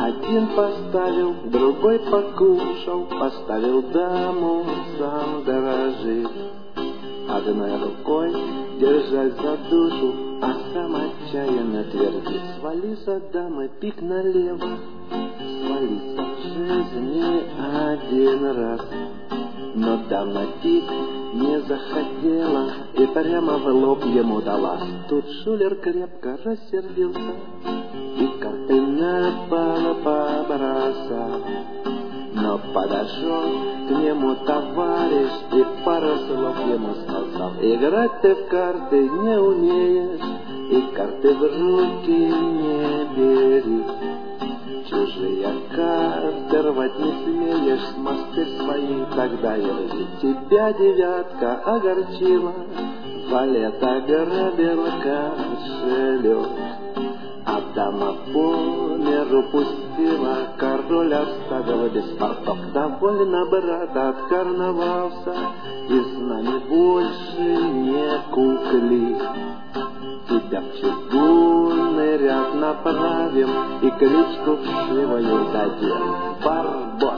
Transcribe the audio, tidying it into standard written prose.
Один поставил, другой покушал, поставил даму, сам дорожит. Одной рукой держась за душу, а сам отчаянно твердит: свались от дамы, пик налево, свалиться в жизни один раз. Но дама пик не захотела и прямо в лоб ему дала. Тут шулер крепко рассердился и карты на пол побросал. Но подошел к нему товарищ и пару слов ему сказал: играть ты в карты не умеешь и карты в руки не бери. Чужие карты рвать не смеешь, смастерь свои тогда и рви. Тебя девятка огорчила, валет ограбил кошелек. А дама по миру пустила, король оставил без порток. Довольно, брат, откарнавался, и с нами больше не кукли. Тебя в чугунный ряд направим и кличку вшивую дадим: Барбос.